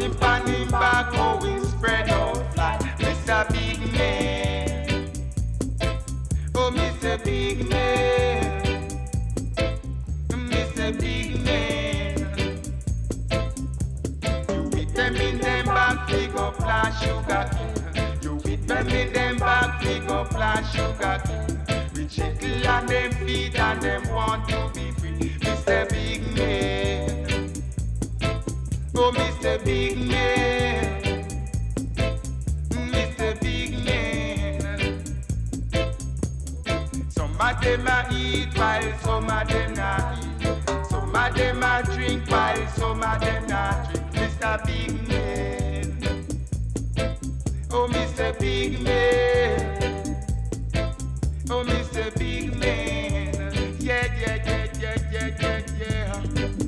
him pan him back, how he spread out flat. Mr. Big Man, oh Mr. Big Man, Mr. Big Man. You with them in them back, we go flash sugar cane. You with them in them back, we go flash sugar cane. We chickle on them feet and them want to be free. Mr. Big Man, oh Mr. Big Man, Mr. Big Man. Some of them a eat while some of them not eat. Some of them a drink while some of them not drink. Mr. Big Man, oh Mr. Big Man, oh Mr. Big Man. Yeah, yeah, yeah, yeah, yeah, yeah, yeah.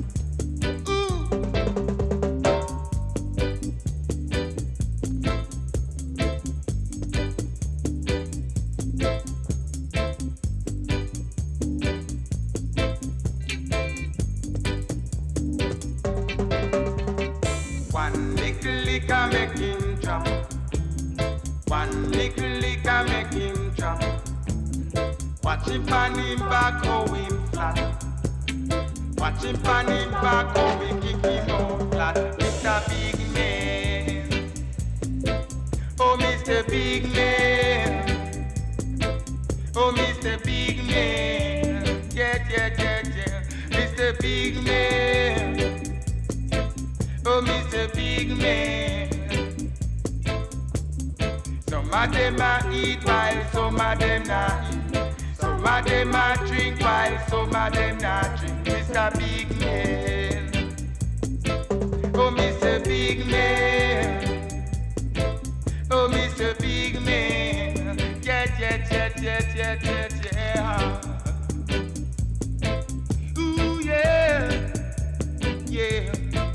One little liquor make him drop. One little liquor make him drop. Watch him pan him back, how him flat. Watch him pan him back, how we kick him out flat. Mr. Big Man, oh Mr. Big Man, oh Mr. Big Man. Yeah, yeah, yeah, yeah. Mr. Big Man, oh Mr. Big Man. Some of them a eat while some of them not eat. Some of them a drink while some of them not drink. Mr. Big Man, oh Mr. Big Man, oh Mr. Big Man. Yeah, yeah, yeah, yeah, yeah, yeah, yeah. Ooh, yeah, yeah.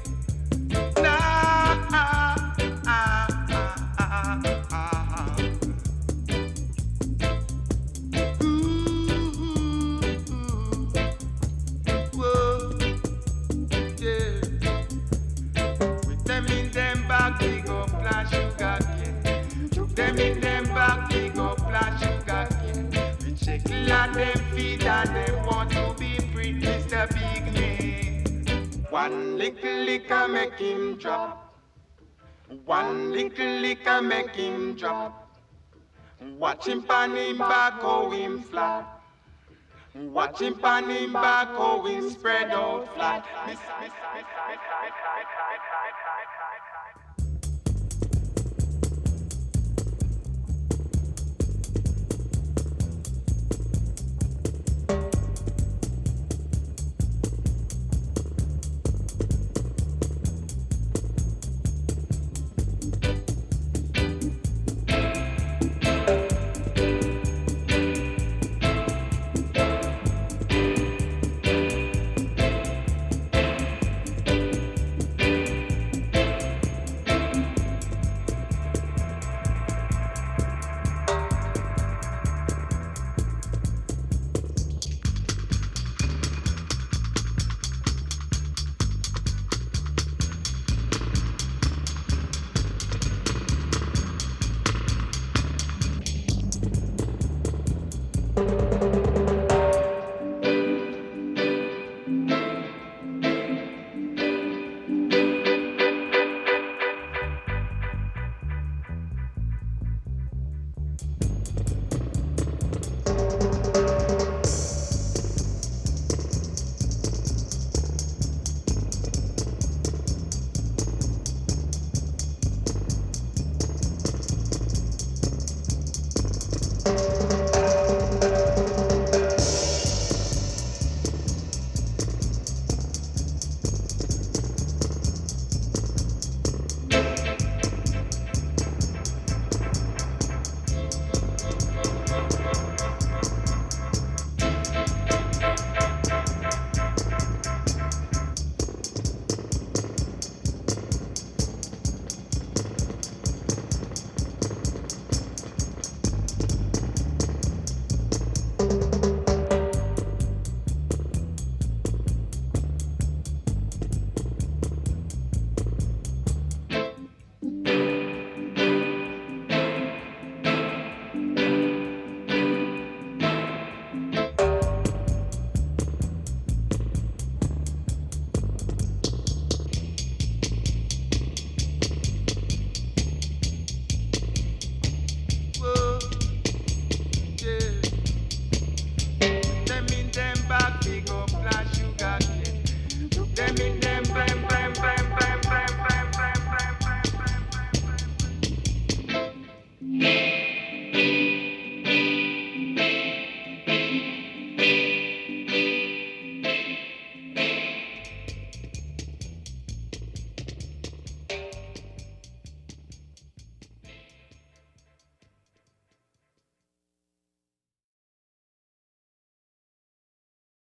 We go flash sugar cane. Took them in them back, we go flash sugar cane. We chickle on them feet and them want to be free. Mr. Big Man, one little liquor make him drop. One little liquor make him drop. Watch him pan him back, how him flat. Watch him pan him back, how him spread out flat.